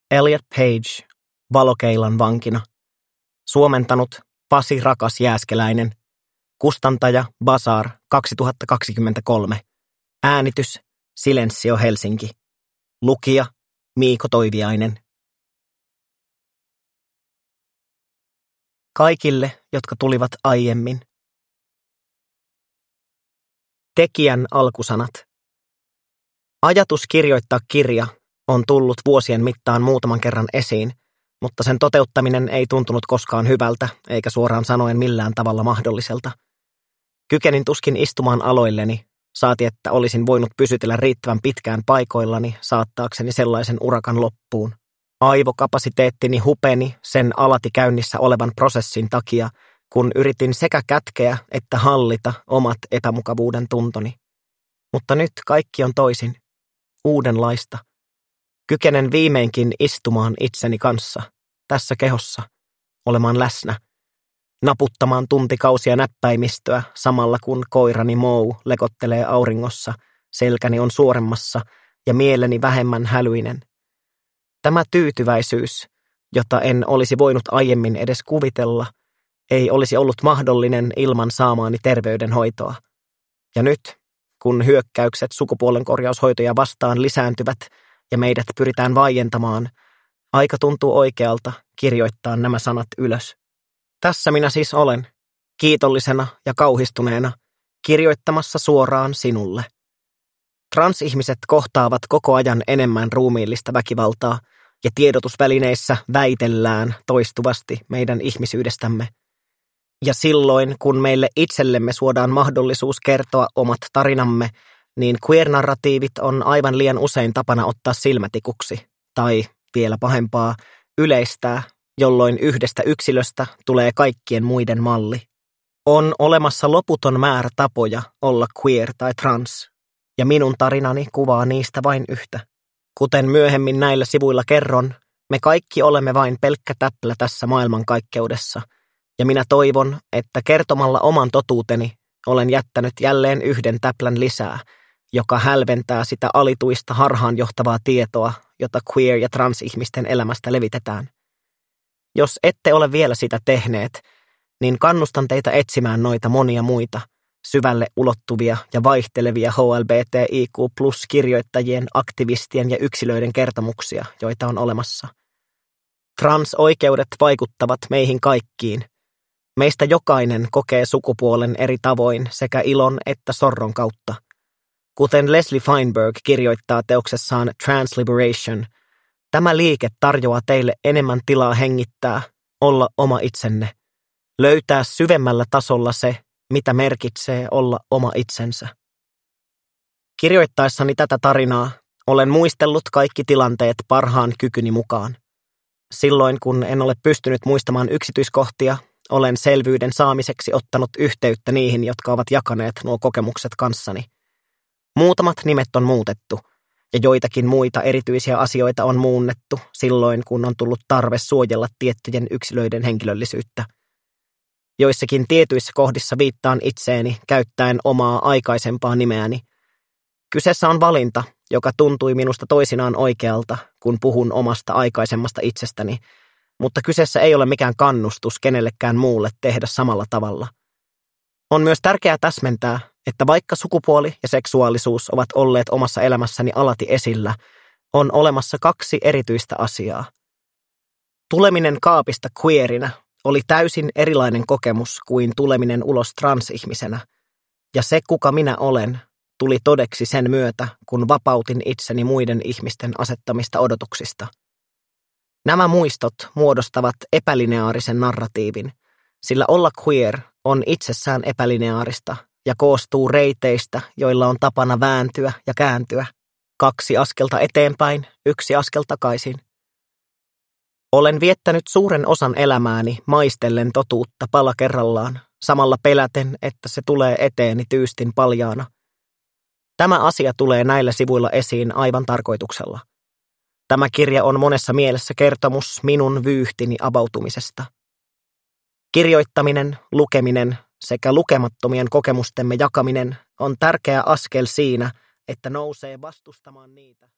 Elliot Page, Valokeilan vankina. Suomentanut Pasi Rakas Jääskeläinen. Kustantaja Basar 2023. Äänitys Silensio Helsinki. Lukija Miiko Toiviainen. Kaikille, jotka tulivat aiemmin. Tekijän alkusanat. Ajatus kirjoittaa kirja on tullut vuosien mittaan muutaman kerran esiin, mutta sen toteuttaminen ei tuntunut koskaan hyvältä, eikä suoraan sanoen millään tavalla mahdolliselta. Kykenin tuskin istumaan aloilleni, saati että olisin voinut pysytellä riittävän pitkään paikoillani saattaakseni sellaisen urakan loppuun. Aivokapasiteettini hupeni sen alati käynnissä olevan prosessin takia, kun yritin sekä kätkeä että hallita omat epämukavuuden tuntoni. Mutta nyt kaikki on toisin, uudenlaista. Kykenen viimeinkin istumaan itseni kanssa, tässä kehossa, olemaan läsnä, naputtamaan tuntikausia näppäimistöä samalla kun koirani Mou lekottelee auringossa, selkäni on suoremmassa ja mieleni vähemmän hälyinen. Tämä tyytyväisyys, jota en olisi voinut aiemmin edes kuvitella, ei olisi ollut mahdollinen ilman saamaani terveydenhoitoa. Ja nyt, kun hyökkäykset sukupuolenkorjaushoitoja vastaan lisääntyvät ja meidät pyritään vaientamaan, aika tuntuu oikealta kirjoittaa nämä sanat ylös. Tässä minä siis olen, kiitollisena ja kauhistuneena, kirjoittamassa suoraan sinulle. Transihmiset kohtaavat koko ajan enemmän ruumiillista väkivaltaa ja tiedotusvälineissä väitellään toistuvasti meidän ihmisyydestämme. Ja silloin, kun meille itsellemme suodaan mahdollisuus kertoa omat tarinamme, niin queer-narratiivit on aivan liian usein tapana ottaa silmätikuksi, tai vielä pahempaa, yleistää, jolloin yhdestä yksilöstä tulee kaikkien muiden malli. On olemassa loputon määrä tapoja olla queer tai trans, ja minun tarinani kuvaa niistä vain yhtä. Kuten myöhemmin näillä sivuilla kerron, me kaikki olemme vain pelkkä täplä tässä maailmankaikkeudessa, ja minä toivon, että kertomalla oman totuuteni olen jättänyt jälleen yhden täplän lisää, joka hälventää sitä alituista harhaanjohtavaa tietoa, jota queer- ja transihmisten elämästä levitetään. Jos ette ole vielä sitä tehneet, niin kannustan teitä etsimään noita monia muita, syvälle ulottuvia ja vaihtelevia HLBTIQ+-kirjoittajien, aktivistien ja yksilöiden kertomuksia, joita on olemassa. Transoikeudet vaikuttavat meihin kaikkiin. Meistä jokainen kokee sukupuolen eri tavoin sekä ilon että sorron kautta. Kuten Leslie Feinberg kirjoittaa teoksessaan Transliberation, tämä liike tarjoaa teille enemmän tilaa hengittää, olla oma itsenne, löytää syvemmällä tasolla se, mitä merkitsee olla oma itsensä. Kirjoittaessani tätä tarinaa olen muistellut kaikki tilanteet parhaan kykyni mukaan. Silloin, kun en ole pystynyt muistamaan yksityiskohtia, olen selvyyden saamiseksi ottanut yhteyttä niihin, jotka ovat jakaneet nuo kokemukset kanssani. Muutamat nimet on muutettu, ja joitakin muita erityisiä asioita on muunnettu silloin, kun on tullut tarve suojella tiettyjen yksilöiden henkilöllisyyttä. Joissakin tietyissä kohdissa viittaan itseeni käyttäen omaa aikaisempaa nimeäni. Kyseessä on valinta, joka tuntui minusta toisinaan oikealta, kun puhun omasta aikaisemmasta itsestäni, mutta kyseessä ei ole mikään kannustus kenellekään muulle tehdä samalla tavalla. On myös tärkeää täsmentää, että vaikka sukupuoli ja seksuaalisuus ovat olleet omassa elämässäni alati esillä, on olemassa kaksi erityistä asiaa. Tuleminen kaapista queerinä oli täysin erilainen kokemus kuin tuleminen ulos transihmisenä, ja se kuka minä olen tuli todeksi sen myötä, kun vapautin itseni muiden ihmisten asettamista odotuksista. Nämä muistot muodostavat epälineaarisen narratiivin, sillä olla queer on itsessään epälineaarista ja koostuu reiteistä, joilla on tapana vääntyä ja kääntyä. 2 askelta eteenpäin, 1 askel takaisin. Olen viettänyt suuren osan elämääni maistellen totuutta pala kerrallaan, samalla peläten, että se tulee eteeni tyystin paljaana. Tämä asia tulee näillä sivuilla esiin aivan tarkoituksella. Tämä kirja on monessa mielessä kertomus minun vyyhtini avautumisesta. Kirjoittaminen, lukeminen sekä lukemattomien kokemustemme jakaminen on tärkeä askel siinä, että nousee vastustamaan niitä.